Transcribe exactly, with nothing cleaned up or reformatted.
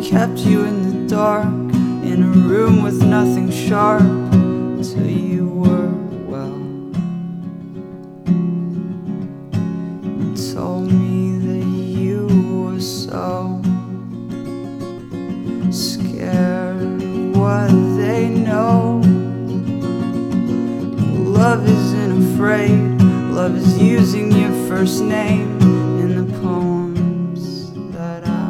kept you in the dark, in a room with nothing sharp, till you were well, and told me that you were so scared of what they know. Love isn't afraid, love is using your first name